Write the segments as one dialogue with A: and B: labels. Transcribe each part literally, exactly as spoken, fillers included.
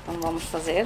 A: Então vamos fazer.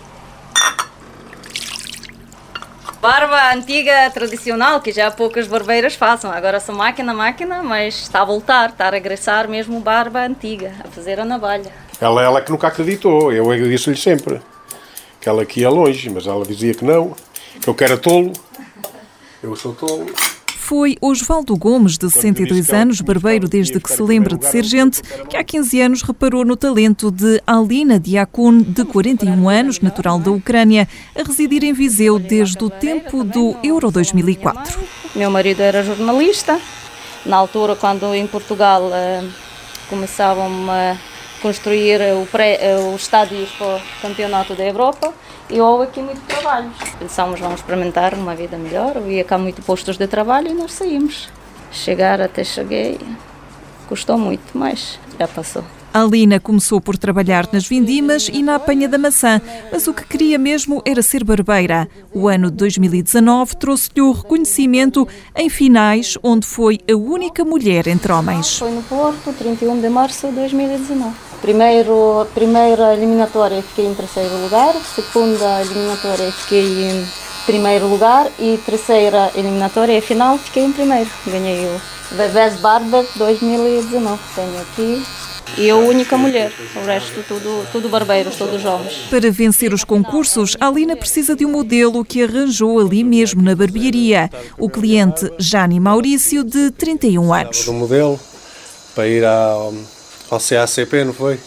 A: Barba antiga, tradicional, que já poucas barbeiras façam. Agora são máquina, máquina, mas está a voltar, está a regressar mesmo barba antiga, a fazer a navalha.
B: Ela, ela que nunca acreditou, eu disse-lhe sempre que ela aqui ia longe, mas ela dizia que não, que eu que era tolo. Eu sou tolo.
C: Foi Osvaldo Gomes, de sessenta e dois anos, barbeiro desde que se lembra de ser gente, que há quinze anos reparou no talento de Alina Diakun, de quarenta e um anos, natural da Ucrânia, a residir em Viseu desde o tempo do Euro dois mil e quatro.
A: Meu marido era jornalista. Na altura, quando em Portugal uh, começavam a construir o pré, uh, os estádios para o Campeonato da Europa, e houve aqui muito trabalho. Pensámos, vamos experimentar uma vida melhor, havia cá muito postos de trabalho e nós saímos. Chegar até cheguei, custou muito, mas já passou.
C: Alina começou por trabalhar nas vindimas e na apanha da maçã, mas o que queria mesmo era ser barbeira. O ano de dois mil e dezanove trouxe-lhe o reconhecimento em finais, onde foi a única mulher entre homens.
A: Foi no Porto, trinta e um de março de dois mil e dezanove. Primeiro, primeira eliminatória fiquei em terceiro lugar, segunda eliminatória fiquei em primeiro lugar e terceira eliminatória e final fiquei em primeiro. Ganhei o Best Barber dois mil e dezanove. Tenho aqui. E eu, única mulher, o resto tudo, tudo barbeiros, todos homens.
C: Para vencer os concursos, a Alina precisa de um modelo que arranjou ali mesmo na barbearia. O cliente Jani Maurício, de trinta e um anos.
B: Um modelo para ir ao, ao C A C P, não foi?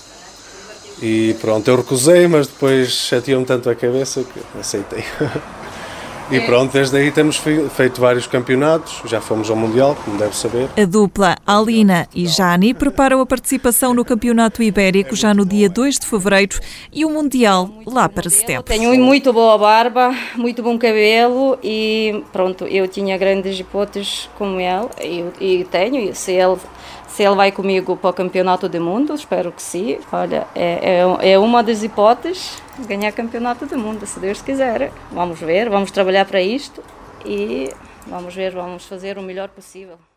B: E pronto, eu recusei, mas depois chateou-me tanto a cabeça que aceitei. E pronto, desde aí temos feito vários campeonatos, já fomos ao Mundial, como deve saber.
C: A dupla Alina e Jani preparam a participação no Campeonato Ibérico já no dia dois de fevereiro e o Mundial lá para setembro.
A: Tenho muito boa barba, muito bom cabelo e pronto, eu tinha grandes hipóteses como ele e, e tenho, se ele... Se ele vai comigo para o Campeonato do Mundo, espero que sim. Olha, é, é, é uma das hipóteses ganhar Campeonato do Mundo, se Deus quiser. Vamos ver, vamos trabalhar para isto e vamos ver, vamos fazer o melhor possível.